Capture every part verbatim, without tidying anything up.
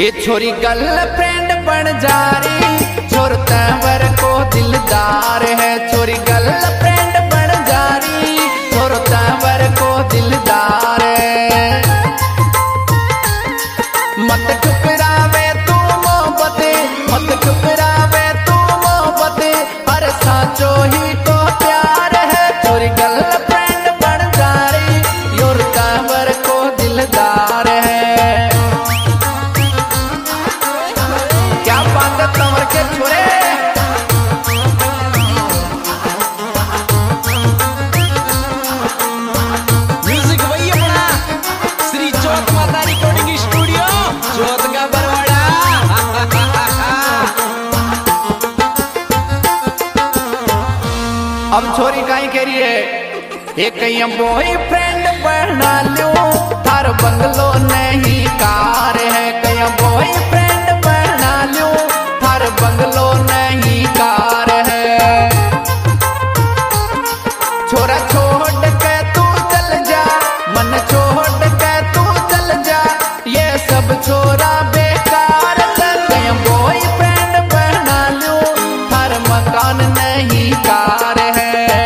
ये छोरी गर्लफ्रेंड बन जा रही, छोर तंवर को दिलदार है। छोरी गर्लफ्रेंड बन जा रही, छोर तंवर को दिलदार है। मत ठुकरावे तू मोहब्बते, मत ठुकरावे तू मोहब्बते, हर साचो ही तो प्यार है। छोरी गर्लफ्रेंड बन जा रही, योर तंवर को दिलदार है। तंवर के छोरे म्यूजिक वही अपना श्री चौथ माता रिकॉर्डिंग स्टूडियो चौथ का बरवाड़ा। अब छोरी काई कह रही है, एक बॉयफ्रेंड बना लो, थार बंगलो नहीं कार है। कहीं बॉयफ्रेंड बना लो, थार बंगलो नहीं कार है। छोरा छोड़ के तू चल जा, मन छोड़ के तू चल जा, ये सब छोरा बेकार। कहीं बॉयफ्रेंड बना लो, थार मकान नहीं कार है।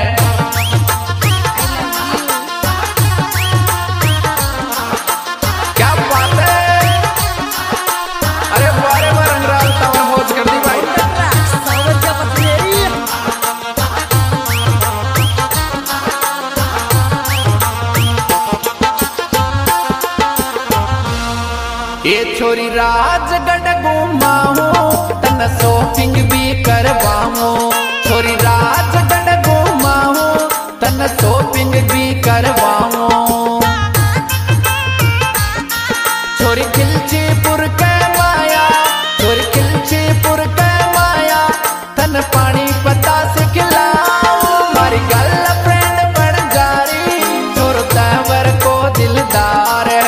ये छोरी राजगढ़ घुमाऊं, तन शॉपिंग भी करवाऊं। छोरी राजगढ़ घुमाऊं, तन शॉपिंग भी करवाऊं। छोरी खिलचीपुर के माया, छोरी खिलचीपुर के माया, तन पानी पता से खिलाऊं। मारी गर्लफ्रेंड बन जा रही, छोर तंवर को दिलदार है।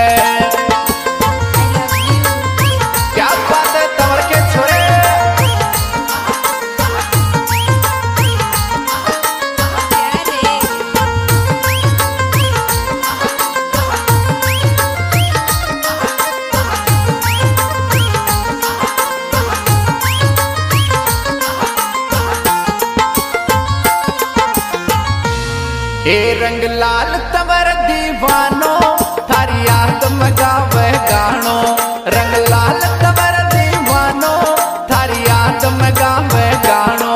ए रंग लाल तंवर दीवानो, थारी याद मगावे गानो। रंग लाल तंवर दीवानो, थारी याद मगावे गानो।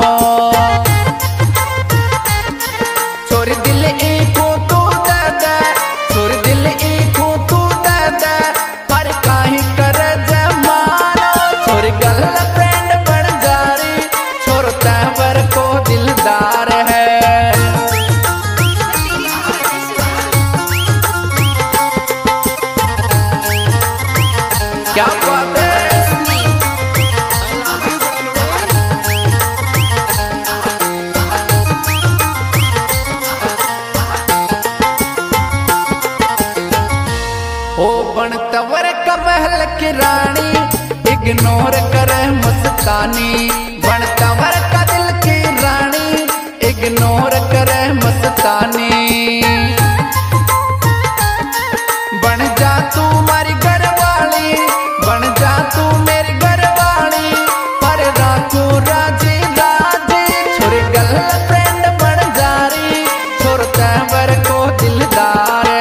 छोरी दिल एको तू दे दे, छोरी दिल एको तू दे दे, पर काहे कर जमानो। छोरी गर्लफ्रेंड बन जा रही, छोर तंवर को दिलदार है। क्या बात है। ओ बन तंवर का महल की रानी, इग्नोर करे मस्तानी। बन तंवर का दिल की रानी, इग्नोर करे मस्तानी। बन जा तू मारी घरवाली, बन जा तू मेरी घरवाली, पर राखू राजी राजी। छोरी गर्लफ्रेंड बन जा रही, छोर तंवर को दिलदार है।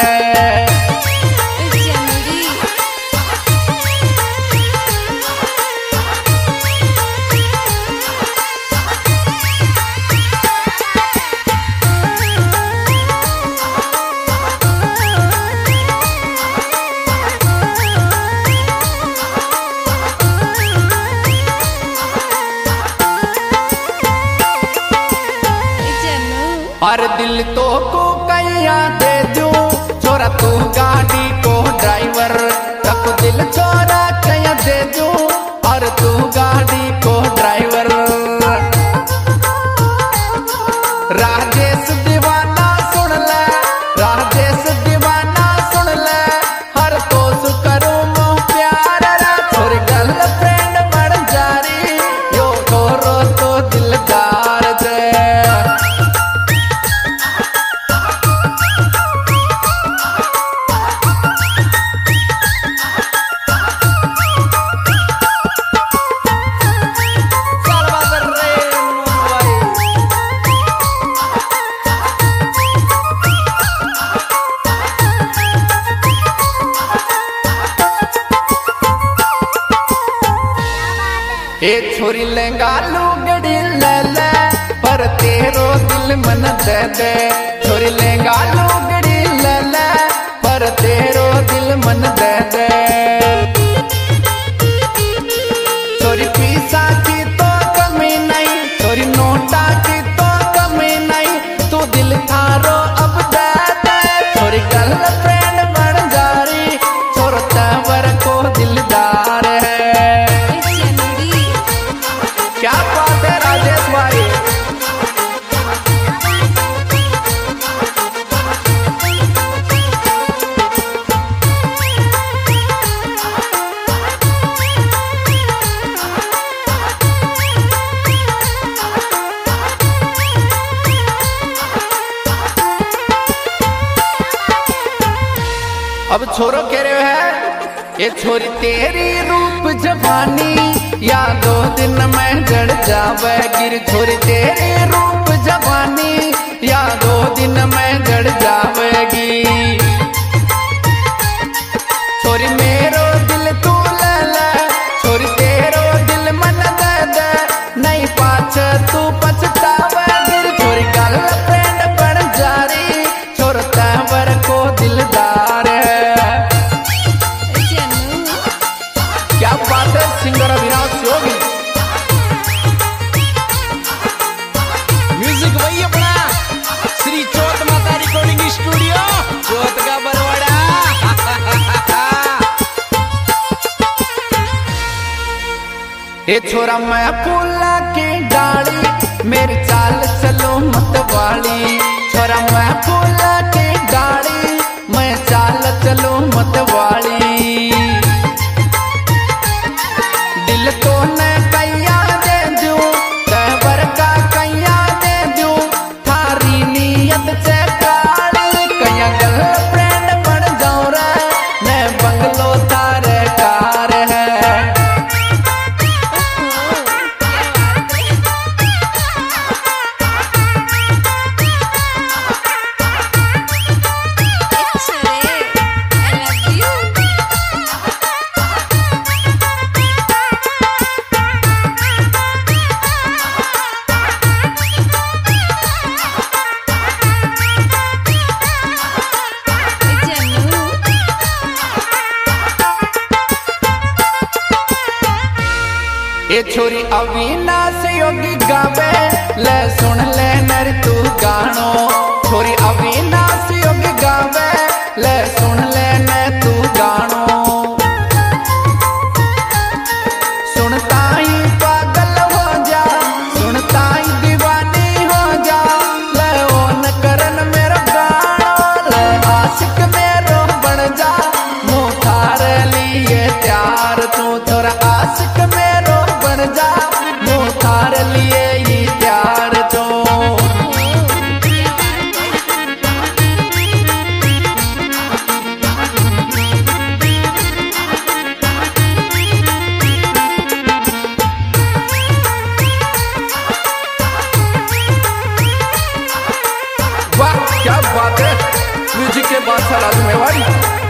हर दिल तो को कैया दे दूं, छोरा तू गाड़ी को ड्राइवर। तक दिल छोरा कैया दे दूं, और तू गाड़ी को ड्राइवर। राजेश दीवाना सुन ले, राजेश दीवाना सुन ले, हर तो करूं मोह प्यार। छोरी गर्लफ्रेंड बन जा रही, यो छोरो तो दिलदार दे। लहंगा लुगड़ी ले ले पर तेरो दिल मन दे दे। छोरी लहंगा लुगड़ी ले ले पर तेरो दिल मन दे दे। छोरी पैसा की तो कमी नहीं, छोरी नोटा की तो कमी नहीं, तू दिल थारो अब दे दे। छोरी गर्लफ्रेंड बन जा रही, छोरो तवर को दिलदार है। क्या बात है राजेश भाई। अब छोरो कह रहे है ये छोरी तेरी रूप जवानी या दो दिन में जड़ जावेगी। छोरी तेरी रूप जवानी या दो दिन में जड़ जावेगी। छोरी मेरो दिल तू ले ले, छोरी तेरो दिल मन दे दे, नहीं पाछ तू पछतावेगी। छोरी गर्लफ्रेंड बन जा रही, छोरो तवर को दिलदार है। क्या बात है सिंगर अविनाश योगी। म्यूजिक वही अपना श्री चौथ माता रिकॉर्डिंग स्टूडियो चौथ का बरवाड़ा। ये छोरा मैं फूला की डाली, मेरी चाल चलो मत वाली। छोरा मैं फूला की डाली, मैं चाल चलो मत वाली। दिल तो ने कैया दे दूं, तवर का कैया दे दूं, थारी नियत से काली। कैया गर्लफ्रेंड बन जाऊं रे, मैं बंगलो तारे कार है। ये छोरी अविनाश योगी गावे, ले सुन ले नर तू गानो। छोरी अविनाश योगी गावे, ले सुन ले न तू गानो। सुनता ही पागल हो जा, सुनता ही दीवानी हो जा, ले ओन करन मेरो गानो। ले आशिक मेरो बन जा, मुँह थारे लिए प्यार तू। थोड़ा आशिक मेरो बन जा, मुँह थार लिए ही प्यार तो। वाह क्या बात है, म्यूजिक के बादशाह राजू मेवाड़ी।